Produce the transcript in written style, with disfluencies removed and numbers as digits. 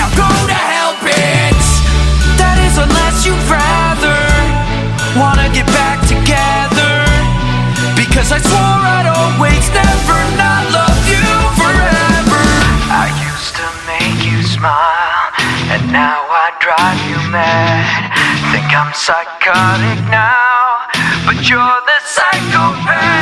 now go to hell, bitch. That is unless you'd rather wanna get back together, because I swore I'd always never not love you forever. I used to make you smile, and now I drive you mad. Think I'm psychotic now, but you're the psychopath.